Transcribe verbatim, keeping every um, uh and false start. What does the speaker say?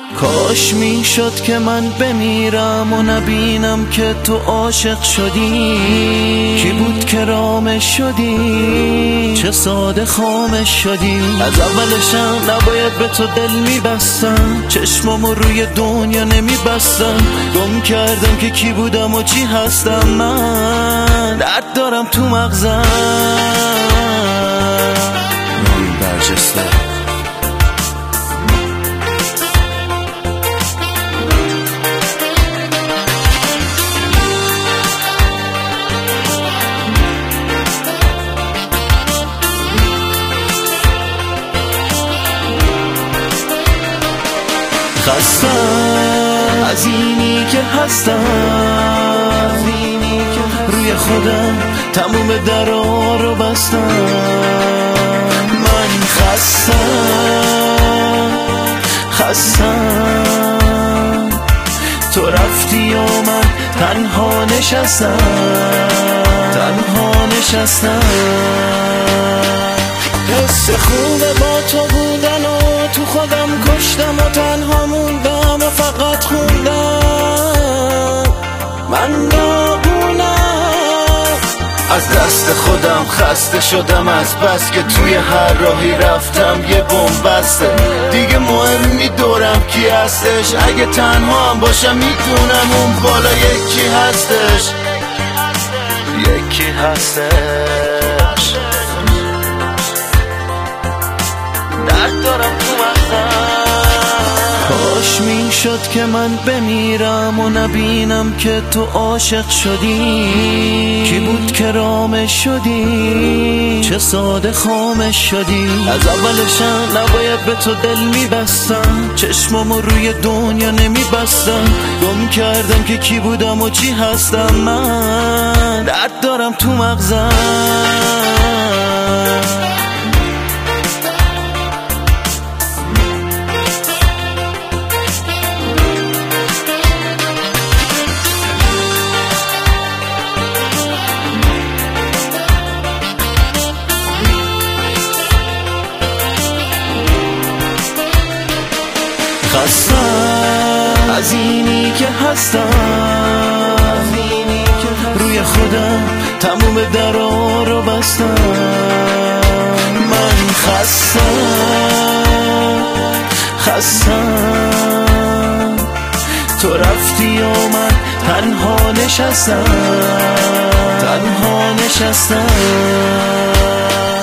کاش میشد که من بمیرم و نبینم که تو عاشق شدی. کی بود که رامش شدی، چه ساده خامش شدی. از اولشم نباید به تو دل میبستم، چشمامو روی دنیا نمیبستم. گم کردم که کی بودم و چی هستم. من درد دارم تو مغزم. نوین برجسته. خستم از اینی که هستم، روی خودم تموم درا رو بستم. من خستم خستم تو رفتی و من تنها نشستم تنها نشستم. حس خوبه با تو بودن و تو خودم کشتم و تنها موندم و فقط خوندم. من داغونم از دست خودم، خسته شدم از بس که توی هر راهی رفتم یه بمب بسته. دیگه مهم نی دورم کی هستش، اگه تنها هم باشم میدونم اون بالا یکی هستش یکی هستش. درد دارم تو مغزم. کاش میشد که من بمیرم و نبینم که تو عاشق شدی. کی بود که رامش شدی، چه ساده خامش شدی. از اولشم نباید به تو دل میبستم، چشمامو روی دنیا نمیبستم. گم کردم که کی بودم و چی هستم. من درد دارم تو مغزم. خستم از اینی که هستم، روی خودم تموم درا رو بستم. من خستم خستم تو رفتی و من تنها نشستم تنها نشستم.